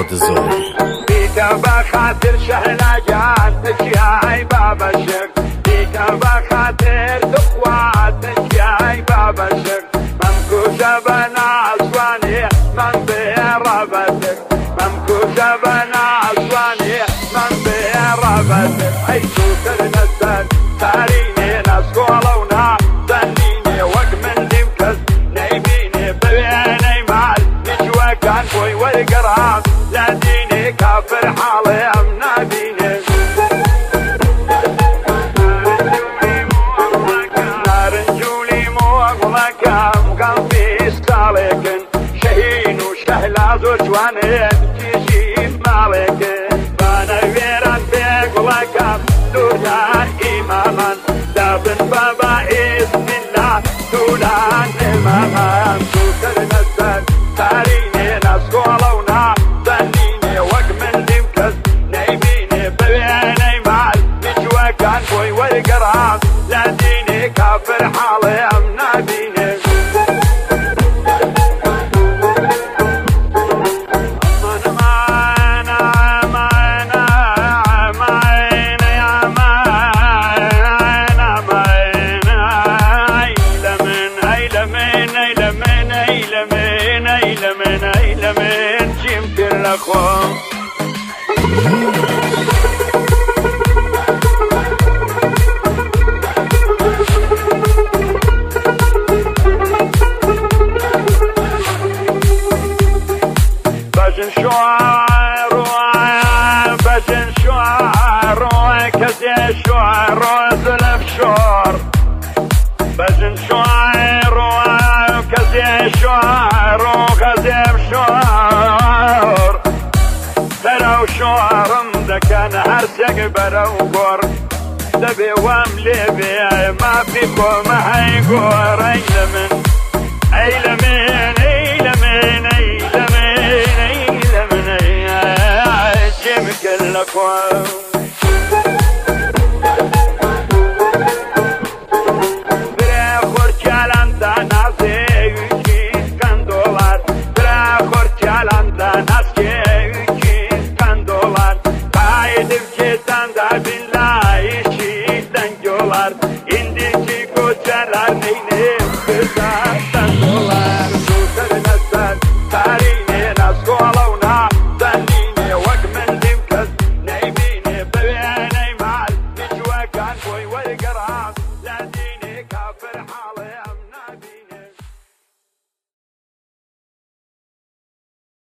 محمد الزهري بيك بخاطر شهلاجات تشياي بابا الشيخ بيك بخاطر تقوات تشياي بابا الشيخ ممكوشة بنا أسواني من بيرابتك ممكوشة بنا أسواني من بيرابتك أي سوكر نسل تاريني نسكولونا ظنيني وق من دمكس نايميني ببيني مال نجوى كان بوي والقرام لا ديني كافر حالي أمنابيني نار نجولي موغلك مقلبي سالكن شهين وشهلاز وجواني تجي مالك بانا ويران بيقلك دولان إماما دابن بابا اسم الله دولان إماما سوكر نسل تاريني نسكولونا ظنيني وق من دمكس نايميني ببيني مال نجوى كان بوي والقرام لا ديني كافر حالي أمنابيني لمن جيمت الأخوة بجن شعر بجن شعر كزي شعر زلف شعر بجن شعر كزي شعر غزيب شعر برو شعرم دكان هرسك برو قر دبي واملي بي ما فيكم هيقور ايلمن ايلمن ايلمن ايلمن ايلمن ايجيب كلك İndiki koçalar neynim kızartan dolar Sukar nasıl tarihine naskoluna Zannine vak men dimkaz Neymine bebeğe neymal Nijwa kan boy ve garam